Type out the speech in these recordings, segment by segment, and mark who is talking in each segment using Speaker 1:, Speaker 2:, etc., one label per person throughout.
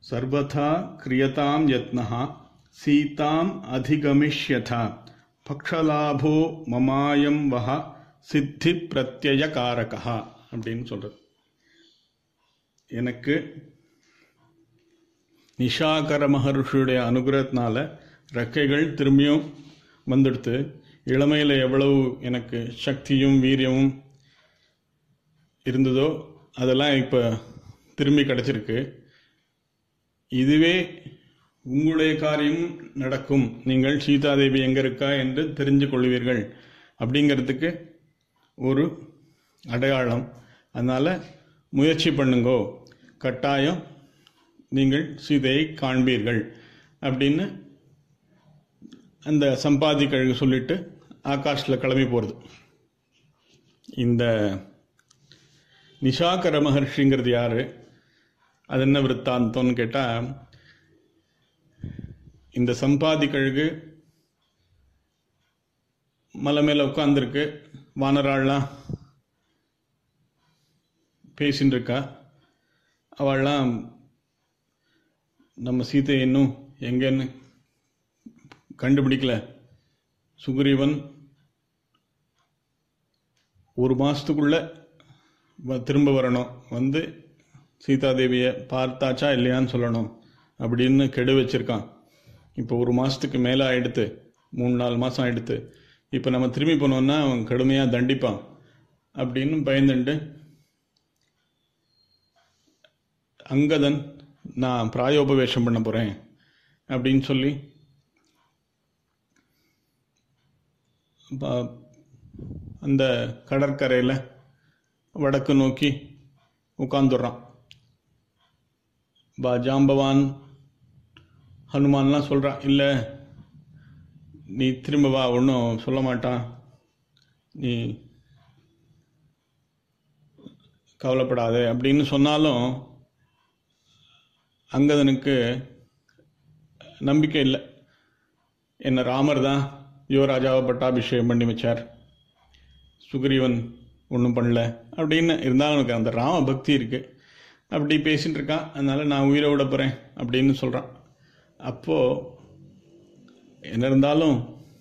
Speaker 1: सर्वथा क्रियतां यत्नः सीताम् अधिगमिष्यथ பக்ஷலாபோ மமாயம் வஹ சித்தி பிரத்யயகாரகா அப்படின்னு சொல்றது. எனக்கு நிஷாகர மகர்ஷியுடைய அனுகிரகத்தினால ரெக்கைகள் திரும்பியும் வந்துடுத்து. இளமையில் எவ்வளவு எனக்கு சக்தியும் வீரியமும் இருந்ததோ அதெல்லாம் இப்போ திரும்பி கிடச்சிருக்கு. இதுவே உங்களுடைய காரியம் நடக்கும், நீங்கள் சீதாதேவி எங்கே இருக்கா என்று தெரிஞ்சு கொள்வீர்கள் அப்படிங்கிறதுக்கு ஒரு அடையாளம். அதனால் முயற்சி பண்ணுங்கோ, கட்டாயம் நீங்கள் சீதையை காண்பீர்கள் அப்படின்னு அந்த சம்பாதி கழுகு சொல்லிட்டு ஆகாஷில் கிளம்பி போகிறது. இந்த நிஷாகர மகர்ஷிங்கிறது யார், அது என்ன விற்த்தாந்தம்னு கேட்டால், இந்த சம்பாதி கழுகு மலை மேலே உட்காந்துருக்கு, வானராள்லாம் பேசின்னு இருக்கா. அவள்லாம் நம்ம சீத்தை இன்னும் எங்கன்னு கண்டுபிடிக்கல. சுக்ரீவன் ஒரு மாதத்துக்குள்ள திரும்ப வரணும், வந்து சீதாதேவியை பார்த்தாச்சா இல்லையான்னு சொல்லணும் அப்படின்னு கெடு வச்சிருக்கான். இப்போ ஒரு மாதத்துக்கு மேலே ஆகிடுத்து, 3-4 மாதம் ஆகிடுத்து. இப்போ நம்ம திரும்பி போனோம்னா அவன் கடுமையாக தண்டிப்பான் அப்படின்னு பயந்துண்டு அங்கதன் நான் பிராயோபவேஷம் பண்ண போகிறேன் அப்படின்னு சொல்லி அந்த கடற்கரையில் வடக்கு நோக்கி உட்காந்துடுறான். ஜாம்பவான் ஹனுமான்லாம் சொல்கிறான், இல்லை நீ திரும்ப வா, ஒன்றும் சொல்ல மாட்டான், நீ கவலைப்படாதே அப்படின்னு சொன்னாலும் அங்கதனுக்கு நம்பிக்கை இல்லை. என்ன ராமர் தான் யுவராஜாவை பட்டாபிஷேகம் பண்ணி வச்சார், சுக்ரீவன் ஒன்றும் பண்ணல அப்படின்னு இருந்தாலும் அவனுக்கு அந்த ராம பக்தி இருக்குது. அப்படி பேசிகிட்டு இருக்கான். அதனால் நான் உயிரை விட போகிறேன் அப்படின்னு சொல்கிறான். அப்போது என்ன இருந்தாலும்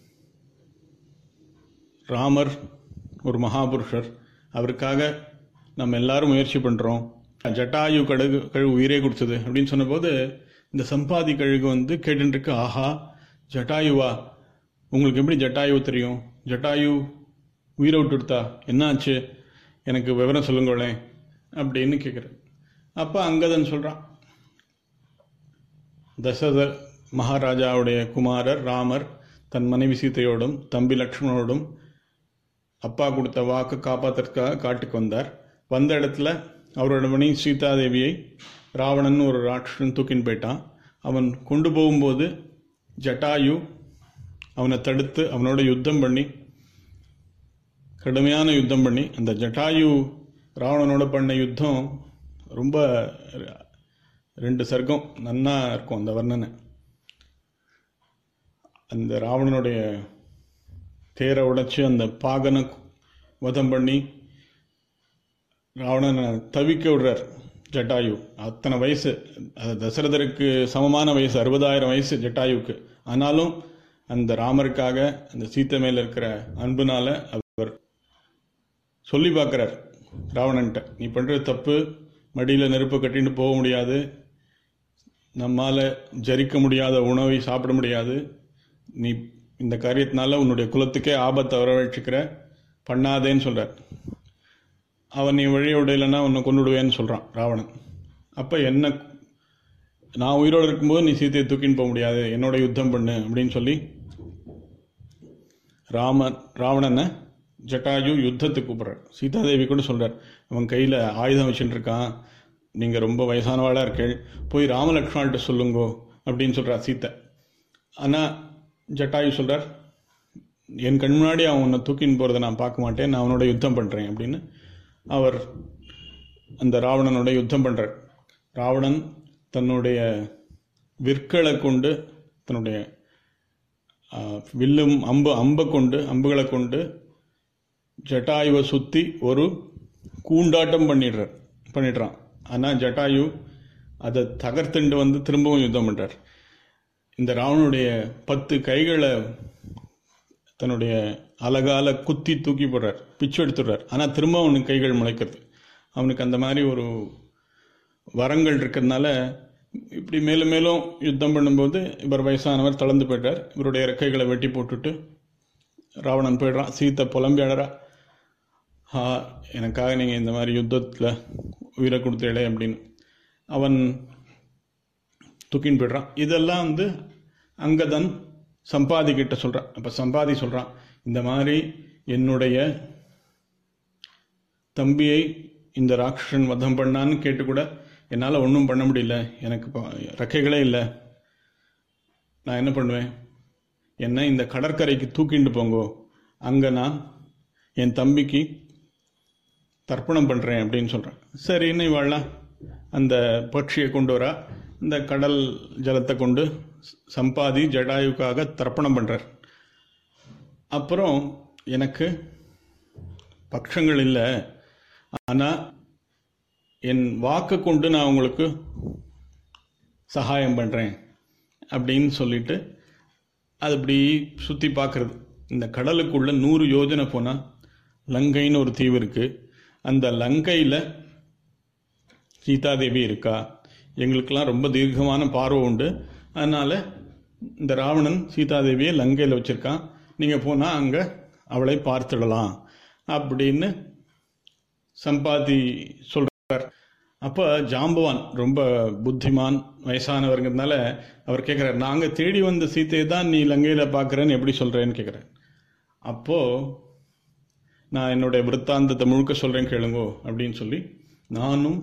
Speaker 1: ராமர் ஒரு மகாபுருஷர், அவருக்காக நம்ம எல்லாரும் முயற்சி பண்ணுறோம். ஜட்டாயு கழுகு உயிரே கொடுத்தது அப்படின்னு சொன்னபோது இந்த சம்பாதி கழுகு வந்து கேட்டுருக்கு, ஆஹா ஜட்டாயுவா, உங்களுக்கு எப்படி ஜட்டாயு தெரியும், ஜட்டாயு உயிரை விட்டுடுத்தா, என்னாச்சு எனக்கு விவரம் சொல்லுங்களேன் அப்படின்னு கேட்குறேன். அப்போ அங்கதன் சொல்கிறான், தசரத மகாராஜாவுடைய குமாரர் ராமர் தன் மனைவி சீதையோடும் தம்பி லக்ஷ்மணோடும் அப்பா கொடுத்த வாக்கு காப்பாற்றுறதுக்காக காட்டுக்கு வந்தார். வந்த இடத்துல அவரோட மனைவி சீதாதேவியை ராவணன் ஒரு ராட்சசன் தூக்கின்னு போயிட்டான். அவன் கொண்டு போகும்போது ஜட்டாயு அவனை தடுத்து அவனோட யுத்தம் பண்ணி, கடுமையான யுத்தம் பண்ணி, அந்த ஜட்டாயு ராவணனோட பண்ண யுத்தம் ரொம்ப 2 சர்க்கம் நன்னா இருக்கும் அந்த வர்ணனை. அந்த ராவணனுடைய தேரை உடைச்சி அந்த பாகனை வதம் பண்ணி ராவணனை தவிக்க விடுறார் ஜட்டாயு. அத்தனை வயசு, அது தசரதருக்கு சமமான வயசு, 60,000 வயசு ஜட்டாயுக்கு. ஆனாலும் அந்த ராமருக்காக அந்த சீத்தை மேல இருக்கிற அன்புனால அவர் சொல்லி பார்க்குறார் ராவணன்ட்ட, நீ பண்ணுறது தப்பு, மடியில் நெருப்பை கட்டின்னு போக முடியாது, நம்மால் ஜரிக்க முடியாத உணவை சாப்பிட முடியாது, நீ இந்த காரியத்தினால உன்னுடைய குலத்துக்கே ஆபத்தை வரவழைச்சிக்கிற, பண்ணாதேன்னு சொல்கிறார். அவன் நீ வழியை விடலைன்னா உன்னை கொண்டுடுவேன்னு சொல்கிறான் ராவணன். அப்போ என்ன, நான் உயிரோடு இருக்கும்போது நீ சீத்தையை தூக்கின்னு போக முடியாது, என்னோட யுத்தம் பண்ணு அப்படின்னு சொல்லி ராவணனை ஜட்டாயு யுத்தத்துக்கு கூப்பிட்றார். சீதாதேவி கூட சொல்கிறார், அவன் கையில் ஆயுதம் வச்சுட்டு இருக்கான், நீங்கள் ரொம்ப வயசானவாளாக இருக்கேள், போய் ராமலக்ஷ்மணர்கிட்ட சொல்லுங்கோ அப்படின்னு சொல்கிறார் சீத்தை. ஆனால் ஜட்டாயு சொல்கிறார், என் கண் முன்னாடி அவன் உன்னை தூக்கின்னு போகிறத நான் பார்க்க மாட்டேன், நான் அவனோட யுத்தம் பண்ணுறேன் அப்படின்னு அவர் அந்த ராவணனோட யுத்தம் பண்ணுறார். ராவணன் தன்னுடைய விற்களை கொண்டு, தன்னுடைய வில்லும் அம்புகளை கொண்டு ஜட்டாயுவை சுற்றி ஒரு கூண்டாட்டம் பண்ணிடுறான். ஆனால் ஜட்டாயு அதை தகர்த்துண்டு வந்து திரும்பவும் யுத்தம் பண்றார். இந்த ராவனுடைய 10 கைகளை தன்னுடைய அழகால குத்தி தூக்கி போடுறார், பிச்சு எடுத்துடுறார். ஆனால் திரும்ப அவனுக்கு கைகள் முளைக்கிறது. அவனுக்கு அந்த மாதிரி ஒரு வரங்கள் இருக்கிறதுனால இப்படி மேலும் மேலும் யுத்தம் பண்ணும்போது இவர் வயசானவர் தளர்ந்து போயிட்டார். இவருடைய இறக்கைகளை வெட்டி போட்டுட்டு ராவணன் போயிடுறான். சீத்தை புலம்பி அழறா, எனக்காக நீங்கள் இந்த மாதிரி யுத்தத்தில் உயிரை கொடுத்தீங்களே அப்படின்னு. அவன் தூக்கின்னு போய்ட்றான். இதெல்லாம் வந்து அங்கதன் சம்பாதி கிட்ட சொல்கிறான். அப்போ சம்பாதி சொல்கிறான், இந்த மாதிரி என்னுடைய தம்பியை இந்த ராட்சசன் வதம் பண்ணான்னு கேட்டு கூட என்னால் ஒன்றும் பண்ண முடியல, எனக்கு ரெக்கைகளே இல்லை, நான் என்ன பண்ணுவேன், என்ன இந்த கடற்கரைக்கு தூக்கிண்டு போங்கோ, அங்கே நான் என் தம்பிக்கு தர்ப்பணம் பண்ணுறேன் அப்படின்னு சொல்கிறேன். சரின்னு இவாள்லாம் அந்த பட்சியை கொண்டு வரா. இந்த கடல் ஜலத்தை கொண்டு சம்பாதி ஜடாயுக்காக தர்ப்பணம் பண்ணுறார். அப்புறம் எனக்கு பட்சங்கள் இல்லை, ஆனால் என் வாக்கு கொண்டு நான் உங்களுக்கு சகாயம் பண்ணுறேன் அப்படின்னு சொல்லிட்டு அது அப்படி சுற்றி பார்க்குறது. இந்த கடலுக்குள்ள 100 யோஜனை போனால் லங்கைன்னு ஒரு தீவு இருக்குது. அந்த லங்கையில் சீதாதேவி இருக்கா. எங்களுக்கெல்லாம் ரொம்ப தீர்க்கமான பார்வை உண்டு, அதனால் இந்த ராவணன் சீதாதேவியை லங்கையில் வச்சுருக்கான், நீங்கள் போனால் அங்கே அவளை பார்த்துடலாம் அப்படின்னு சம்பாதி சொல்கிறார். அப்போ ஜாம்பவான் ரொம்ப புத்திமான் வயசானவருங்கிறதுனால அவர் கேட்குறார், நாங்கள் தேடி வந்த சீத்தையை தான் நீ லங்கையில் பார்க்குறேன்னு எப்படி சொல்கிறேன்னு கேட்குறேன். அப்போது நான் என்னுடைய விருத்தாந்தத்தை முழுக்க சொல்கிறேன் கேளுங்கோ அப்படின்னு சொல்லி நானும்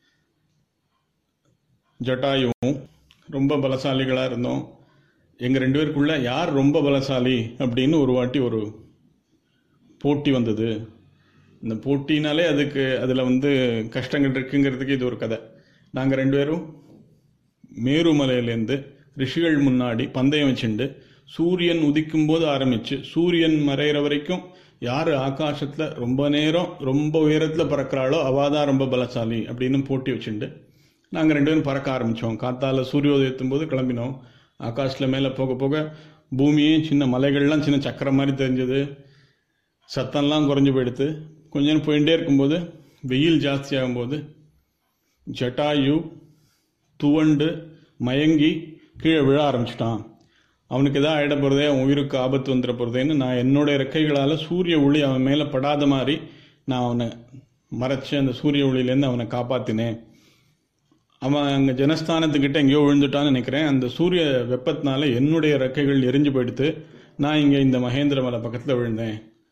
Speaker 1: ஜட்டாயுவும் ரொம்ப பலசாலிகளாக இருந்தோம். எங்கள் 2 பேருக்குள்ள யார் ரொம்ப பலசாலி அப்படின்னு ஒரு வாட்டி ஒரு போட்டி வந்தது. இந்த போட்டினாலே அதில் வந்து கஷ்டங்கள் இருக்குங்கிறதுக்கு இது ஒரு கதை. நாங்கள் 2 பேரும் மேருமலையிலேருந்து ரிஷிகள் முன்னாடி பந்தயம் வச்சுண்டு சூரியன் உதிக்கும் போது ஆரம்பித்து சூரியன் மறைகிற வரைக்கும் யார் ஆகாசத்தில் ரொம்ப நேரம் ரொம்ப உயரத்தில் பறக்கிறாளோ அவள் தான் ரொம்ப பலசாலி அப்படின்னு போட்டி வச்சுண்டு நாங்கள் 2 பேரும் பறக்க ஆரம்பித்தோம். காத்தால சூரியோதயத்தும் போது கிளம்பினோம். ஆகாஷத்தில் மேலே போக போக பூமியே சின்ன மலைகள்லாம் சின்ன சக்கரம் மாதிரி தெரிஞ்சது, சத்தம்லாம் குறைஞ்சி போயிடுத்து. கொஞ்ச நேரம் போயிட்டே இருக்கும்போது வெயில் ஜாஸ்தி ஆகும்போது ஜட்டாயு துவண்டு மயங்கி கீழே விழ ஆரம்பிச்சிட்டான். அவனுக்கு எதாவது ஆகிட போகிறதே, அவன் உயிருக்கு ஆபத்து வந்துட போகிறதேன்னு நான் என்னுடைய ரெக்கைகளால் சூரிய ஒளி அவன் மேலே படாத மாதிரி நான் அவனை மறைச்சி அந்த சூரிய ஒளியிலேருந்து அவனை காப்பாற்றினேன். அவன் அங்கே ஜனஸ்தானத்துக்கிட்ட எங்கேயோ விழுந்துட்டான்னு நினைக்கிறேன். அந்த சூரிய வெப்பத்தினால என்னுடைய ரெக்கைகள் எரிஞ்சு போயிடுத்து. நான் இங்கே இந்த மகேந்திர மலை பக்கத்தில் விழுந்தேன்.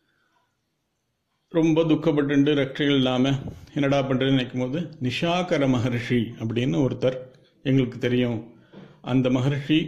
Speaker 1: ரொம்ப துக்கப்பட்டு ரெக்கைகள் இல்லாமல் என்னடா பண்ணுறதுன்னு நினைக்கும் போது நிஷாகர மகர்ஷி அப்படின்னு ஒருத்தர் எங்களுக்கு தெரியும். அந்த மகர்ஷி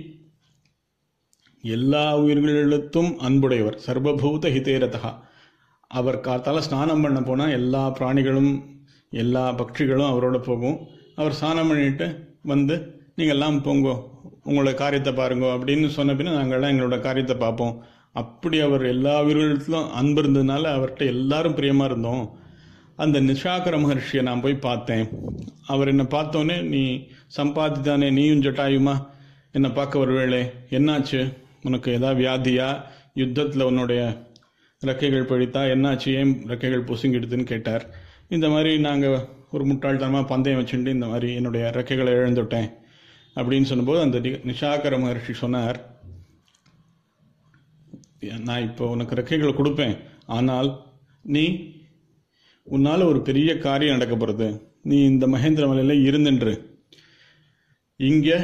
Speaker 1: எல்லா உயிர்களிடத்தும் அன்புடையவர், சர்வபூத ஹிதேரதா. அவர் காத்தால ஸ்நானம் பண்ண போனால் எல்லா பிராணிகளும் எல்லா பட்சிகளும் அவரோட போகும். அவர் ஸ்நானம் பண்ணிட்டு வந்து நீங்கள் எல்லாம் போங்கோ, உங்களோட காரியத்தை பாருங்கோ அப்படின்னு சொன்ன பின்னா நாங்கள்லாம் எங்களோட காரியத்தை பார்ப்போம். அப்படி அவர் எல்லா உயிர்களிடத்திலும் அன்பு இருந்ததுனால அவர்கிட்ட எல்லாரும் பிரியமாக இருந்தோம். அந்த நிஷாகர மகர்ஷியை நான் போய் பார்த்தேன். அவர் என்னை பார்த்தோன்னே, நீ சம்பாதி தானே, நீயும் ஜட்டாயுமா என்னை பார்க்க வருவேளே, என்னாச்சு, உனக்கு ஏதாவது வியாதியா, யுத்தத்தில் உன்னுடைய ரெக்கைகள் பழித்தா, என்னாச்சு, ஏன் ரெக்கைகள் பொசுங்கிடுதுன்னு கேட்டார். இந்த மாதிரி நாங்கள் ஒரு முட்டாள்தனமாக பந்தயம் வச்சுட்டு இந்த மாதிரி என்னுடைய ரெக்கைகளை இழந்துவிட்டேன் அப்படின்னு சொன்னபோது அந்த நிஷாகர மகர்ஷி சொன்னார், நான் இப்போ உனக்கு ரெக்கைகளை கொடுப்பேன், ஆனால் உன்னால் ஒரு பெரிய காரியம் நடக்க போகிறது. நீ இந்த மகேந்திர மலையில் இருந்துன்று, இங்கே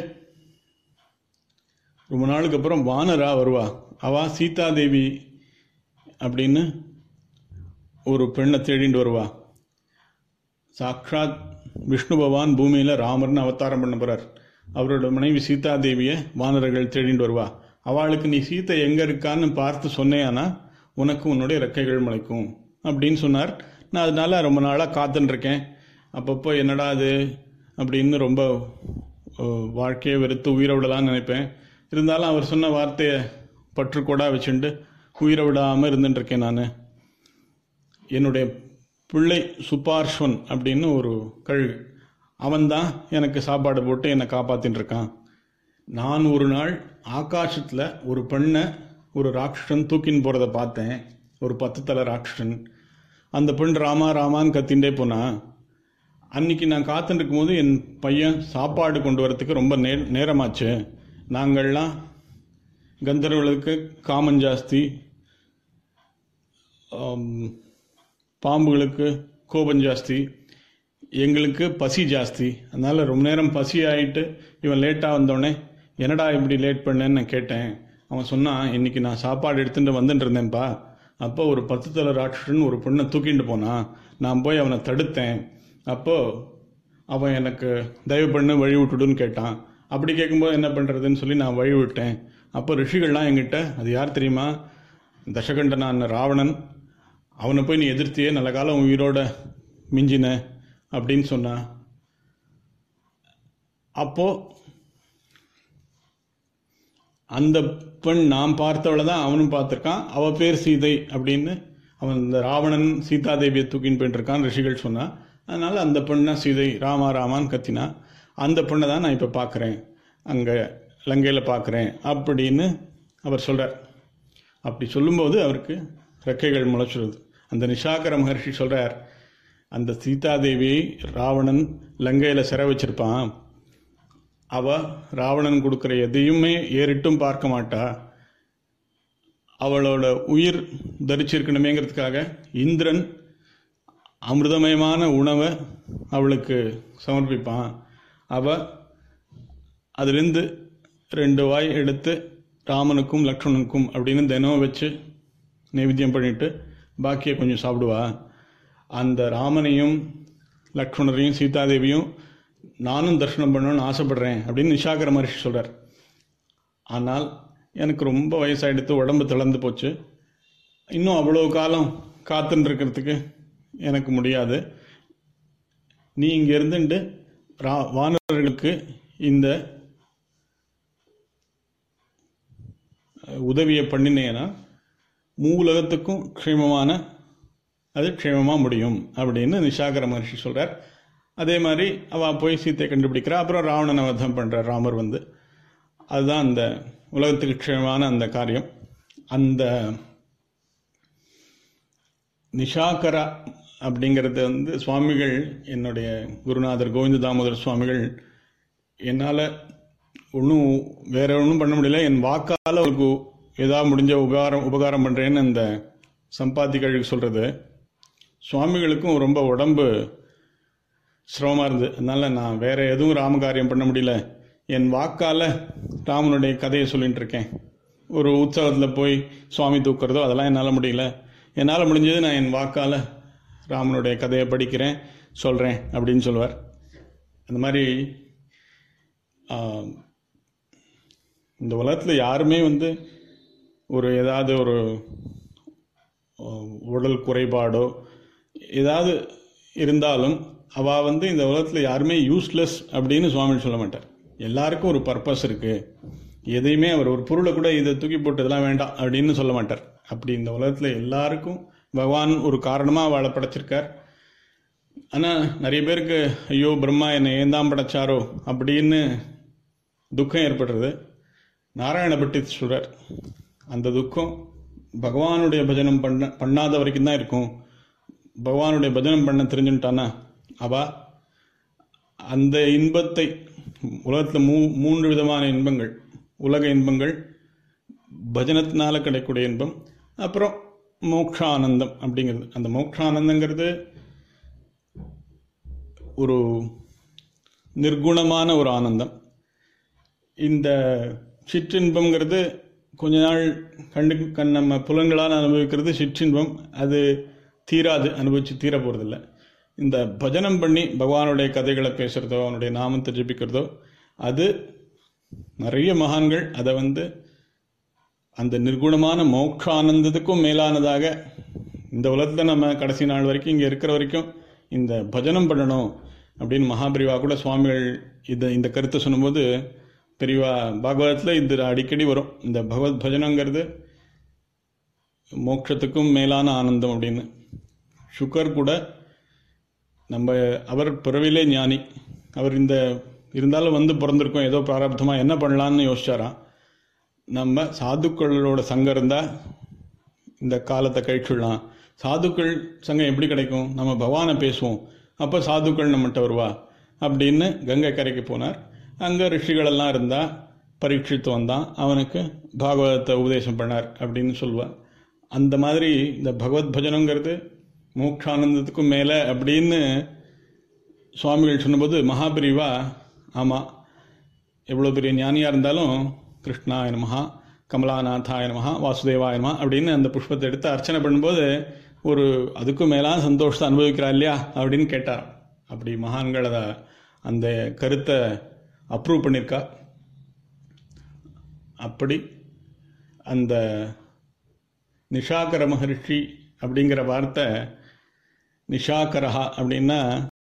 Speaker 1: ரொம்ப நாளுக்கு அப்புறம் வானரா வருவா, அவா சீதாதேவி அப்படின்னு ஒரு பெண்ணை தேடிண்டு வருவா. சாக்ஷாத் விஷ்ணு பகவான் பூமியில் ராமர்னு அவதாரம் பண்ண போகிறார். அவரோட மனைவி சீதாதேவியை வானரர்கள் தேடிண்டு வருவா. அவளுக்கு நீ சீத்தை எங்கே இருக்கான்னு பார்த்து சொன்னேன்னா உனக்கு உன்னுடைய ரெக்கைகள் முளைக்கும் அப்படின்னு சொன்னார். நான் அதனால ரொம்ப நாளாக காத்துட்டுருக்கேன். அப்பப்போ என்னடா அது அப்படின்னு ரொம்ப வாழ்க்கையை வெறுத்து உயிரை விடலான்னு நினைப்பேன். இருந்தாலும் அவர் சொன்ன வார்த்தையை பற்றுக்கோடா வச்சுட்டு உயிரை விடாமல் இருந்துட்டுருக்கேன். நான் என்னுடைய பிள்ளை சுபார்ஷ்வன் அப்படின்னு ஒரு கழுகு, அவன்தான் எனக்கு சாப்பாடு போட்டு என்னை காப்பாத்தின்னு இருக்கான். நான் ஒரு நாள் ஆகாசத்தில் ஒரு பெண்ணை ஒரு ராட்சசன் தூக்கின்னு போகிறத பார்த்தேன், ஒரு 10 தலை ராட்சசன். அந்த பெண் ராமா ராமான்னு கத்தின்ண்டே போனா. அன்னைக்கு நான் காத்துட்டு இருக்கும்போது என் பையன் சாப்பாடு கொண்டு வரத்துக்கு ரொம்ப நேரமாச்சு. நாங்கள்லாம் கந்தர்வர்களுக்கு காமம் ஜாஸ்தி, பாம்புகளுக்கு கோபம் ஜாஸ்தி, எங்களுக்கு பசி ஜாஸ்தி. அதனால் ரொம்ப நேரம் பசி ஆகிட்டு இவன் லேட்டாக வந்தோடனே என்னடா இப்படி லேட் பண்ணேன்னு நான் கேட்டேன். அவன் சொன்னான், இன்னைக்கு நான் சாப்பாடு எடுத்துகிட்டு வந்துட்டு இருந்தேன்ப்பா, அப்போ ஒரு 10 தலை ராட்சசன் ஒரு பொண்ணை தூக்கிட்டு போனான். நான் போய் அவனை தடுத்தேன். அப்போது அவன் எனக்கு தயவு பண்ணு வழி விட்டுடுன்னு கேட்டான். அப்படி கேட்கும்போது என்ன பண்ணுறதுன்னு சொல்லி நான் வழி விட்டேன். அப்போ ரிஷிகள்லாம் என்கிட்ட, அது யார் தெரியுமா, தசகண்டனான ராவணன், அவனை போய் நீ எதிர்த்தியே நல்ல காலம் உயிரோட மிஞ்சின அப்படின்னு சொன்னான். அப்போது அந்த பெண் நாம் பார்த்தவளை தான் அவனும் பார்த்துருக்கான், அவள் பேர் சீதை அப்படின்னு. அவன் இந்த ராவணன் சீதாதேவியை தூக்கின்னு போயிட்டு இருக்கான் ரிஷிகள் சொன்னான். அதனால் அந்த பெண்ணா சீதை ராமா ராமான்னு கத்தினா. அந்த பெண்ணை தான் நான் இப்போ பார்க்குறேன், அங்கே லங்கையில் பார்க்குறேன் அப்படின்னு அவர் சொல்கிறார். அப்படி சொல்லும்போது அவருக்கு ரெக்கைகள் முளைச்சிடுது. அந்த நிஷாகர மகர்ஷி சொல்கிறார், அந்த சீதாதேவியை ராவணன் லங்கையில் சிறை வச்சிருப்பான். அவள் ராவணன் கொடுக்குற எதையுமே ஏறிட்டும் பார்க்க மாட்டா. அவளோட உயிர் தரிச்சிருக்கணுமேங்கிறதுக்காக இந்திரன் அமிர்தமயமான உணவை அவளுக்கு சமர்ப்பிப்பான். அவள் அதிலிருந்து 2 வாய் எடுத்து ராமனுக்கும் லக்ஷ்மணனுக்கும் அப்படின்னு தினம் வச்சு நைவேத்தியம் பண்ணிட்டு பாக்கியை கொஞ்சம் சாப்பிடுவா. அந்த ராமனையும் லக்ஷ்மணரையும் சீதாதேவியும் நானும் தரிசனம் பண்ணணும்னு ஆசைப்படுறேன் அப்படின்னு நிஷாகர மகர்ஷி சொல்கிறார். ஆனால் எனக்கு ரொம்ப வயசாகிடுத்து, உடம்பு தளர்ந்து போச்சு, இன்னும் அவ்வளோ காலம் காத்துன்னு இருக்கிறதுக்கு எனக்கு முடியாது. நீ இங்கே இருந்துட்டு வானரர்களுக்கு இந்த உதவியை பண்ணினேன்னா மூலகத்துக்கும் அது க்ஷேமமாக முடியும் அப்படின்னு நிஷாகர மகர்ஷி சொல்கிறார். அதே மாதிரி அவள் போய் சீத்தையை கண்டுபிடிக்கிறா. அப்புறம் ராவணனை வதம் பண்ணுறார் ராமர் வந்து. அதுதான் அந்த உலகத்துக்கு க்ஷேமமான அந்த காரியம். அந்த நிஷாகரா அப்படிங்கிறது வந்து சுவாமிகள், என்னுடைய குருநாதர் கோவிந்த தாமோதர் சுவாமிகள், என்னால் வேற ஒன்றும் பண்ண முடியல, என் வாக்கால் அவருக்கு ஏதாவது முடிஞ்ச உபகாரம் பண்ணுறேன்னு அந்த சம்பாதிகளுக்கு சொல்கிறது. சுவாமிகளுக்கும் ரொம்ப உடம்பு சிரமமாக இருந்தது. அதனால் நான் வேற எதுவும் ராமகாரியம் பண்ண முடியல, என் வாக்கால் ராமனுடைய கதையை சொல்லிகிட்டு இருக்கேன். ஒரு உற்சவத்தில் போய் சுவாமி தூக்குறதோ அதெல்லாம் என்னால் முடியல. என்னால் முடிஞ்சது நான் என் வாக்கால் ராமனுடைய கதையை படிக்கிறேன், சொல்கிறேன் அப்படின்னு சொல்லுவார். அந்த மாதிரி இந்த உலகத்தில் யாருமே வந்து ஏதாவது ஒரு உடல் குறைபாடோ ஏதாவது இருந்தாலும் அவள் வந்து இந்த உலகத்தில் யாருமே யூஸ்லெஸ் அப்படின்னு சுவாமி சொல்ல மாட்டார். எல்லாருக்கும் ஒரு பர்பஸ் இருக்குது. எதையுமே அவர் ஒரு பொருளை கூட இதை தூக்கி போட்டு இதெல்லாம் வேண்டாம் அப்படின்னு சொல்ல மாட்டார். அப்படி இந்த உலகத்தில் எல்லாருக்கும் பகவான் ஒரு காரணமாக அவளை படைச்சிருக்கார். ஆனால் நிறைய பேருக்கு ஐயோ பிரம்மா என்னை ஏந்தாம் படைச்சாரோ அப்படின்னு துக்கம் ஏற்படுறது. நாராயண பண்டித் சொல்றார், அந்த துக்கம் பகவானுடைய பஜனம் பண்ணாத வரைக்கும் தான் இருக்கும். பகவானுடைய பஜனம் பண்ண தெரிஞ்சுட்டானா அவள் அந்த இன்பத்தை, உலகத்தில் 3 விதமான இன்பங்கள், உலக இன்பங்கள், பஜனத்தினால கிடைக்கக்கூடிய இன்பம், அப்புறம் மோக்ஷானந்தம் அப்படிங்கிறது. அந்த மோக்ஷானந்தங்கிறது ஒரு நிர்குணமான ஒரு ஆனந்தம். இந்த சிற்றின்பம்ங்கிறது கொஞ்ச நாள் நம்ம புலன்களால் அனுபவிக்கிறது சிற்றின்பம். அது தீராது, அனுபவிச்சு தீர போகிறதில்ல. இந்த பஜனம் பண்ணி பகவானுடைய கதைகளை பேசுகிறதோ அவனுடைய நாமத்தை ஜபிக்கிறதோ அது நிறைய மகான்கள் அதை வந்து அந்த நிர்குணமான மோட்சானந்தத்துக்கும் மேலானதாக இந்த உலகத்தில் நம்ம கடைசி நாள் வரைக்கும் இங்கே இருக்கிற வரைக்கும் இந்த பஜனம் பண்ணணும் அப்படின்னு மகாபிரிவா கூட சுவாமிகள் இந்த கருத்தை சொல்லும்போது, பெரியவா பாகவதத்தில் இது அடிக்கடி வரும், இந்த பகவத் பஜனங்கிறது மோட்சத்துக்கும் மேலான ஆனந்தம் அப்படின்னு. சுகர் கூட அவர் பிறவிலே ஞானி, அவர் இந்த இருந்தாலும் வந்து பிறந்திருக்கோம், ஏதோ பிராரப்தமாக என்ன பண்ணலான்னு யோசிச்சாராம். நம்ம சாதுக்களோட சங்கம் இருந்தால் இந்த காலத்தை கழிச்சுடலாம். சாதுக்கள் சங்கம் எப்படி கிடைக்கும்? நம்ம பகவானை பேசுவோம், அப்போ சாதுக்கள் நம்மகிட்ட வருவா அப்படின்னு கங்கை கரைக்கு போனார். அங்கே ரிஷிகளெல்லாம் இருந்தால் பரீட்சித்து வந்தான், அவனுக்கு பாகவதத்தை உபதேசம் பண்ணார் அப்படின்னு சொல்லுவார். அந்த மாதிரி இந்த பகவத் பஜனங்கிறது மோட்சானந்தத்துக்கும் மேலே அப்படின்னு சுவாமிகள் சொன்னபோது மகாபிரிவா ஆமாம், எவ்வளோ பெரிய ஞானியாக இருந்தாலும் கிருஷ்ணாய நமஹா, கமலாநாதாய நமஹா, வாசுதேவாய நமஹா அப்படின்னு அந்த புஷ்பத்தை எடுத்து அர்ச்சனை பண்ணும்போது ஒரு அதுக்கும் மேலான சந்தோஷத்தை அனுபவிக்கிறா இல்லையா அப்படின்னு கேட்டார். அப்படி மகான்கள் அதை அந்த கருத்தை அப்ரூவ் பண்ணியிருக்கா. அப்படி அந்த நிஷாகர மகர்ஷி அப்படிங்கிற வார்த்தை, நிஷாகரஹா அப்படின்னா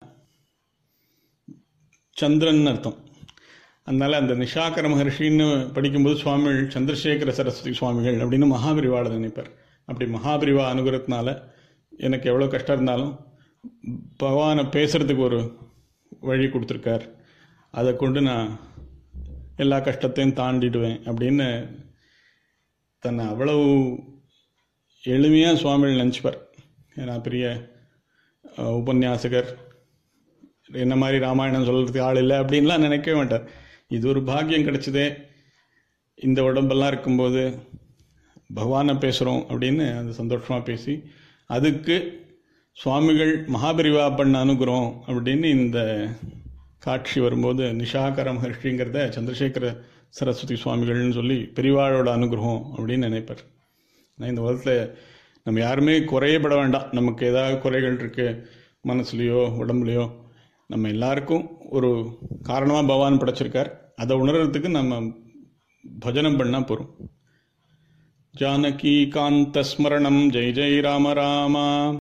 Speaker 1: சந்திரன் அர்த்தம். அதனால் அந்த நிஷாகர மகர்ஷின்னு படிக்கும்போது சுவாமிகள் சந்திரசேகர சரஸ்வதி சுவாமிகள் அப்படின்னு மகாபிரிவாளை நினைப்பார். அப்படி மகாபிரிவா அனுகிரகத்தினால எனக்கு எவ்வளோ கஷ்டம் இருந்தாலும் பகவானை பேசுகிறதுக்கு ஒரு வழி கொடுத்துருக்கார். அதை கொண்டு நான் எல்லா கஷ்டத்தையும் தாண்டிடுவேன் அப்படின்னு தன்னை அவ்வளவு எளிமையாக சுவாமிகள் நினச்சிப்பார். ஏன்னா பெரிய உபன்யாசகர், என்ன மாதிரி ராமாயணம் சொல்கிறதுக்கு ஆள் இல்லை அப்படின்லாம் நினைக்கவே மாட்டார். இது ஒரு பாக்கியம் கிடைச்சதே, இந்த உடம்பெல்லாம் இருக்கும்போது பகவானை பேசுகிறோம் அப்படின்னு அந்த சந்தோஷமாக பேசி அதுக்கு சுவாமிகள் மகாபரிவா பண்ண அனுகிரகம் அப்படின்னு இந்த காட்சி வரும்போது நிஷாகர மகர்ஷிங்கிறத சந்திரசேகர சரஸ்வதி சுவாமிகள்னு சொல்லி பெரிவாளோட அனுகிரகம் அப்படின்னு நினைப்பார். ஆனால் இந்த உலகத்தில் நம்ம யாருமே குறையப்பட வேண்டாம். நமக்கு ஏதாவது குறைகள் இருக்குது மனசுலையோ உடம்புலையோ, நம்ம எல்லாருக்கும் ஒரு காரணமாக பகவான் படைச்சிருக்கார். அதை உணர்றதுக்கு நம்ம பஜனம் பண்ணால் போகிறோம். ஜானகி காந்த ஸ்மரணம் ஜெய் ஜெய் ராம ராமா.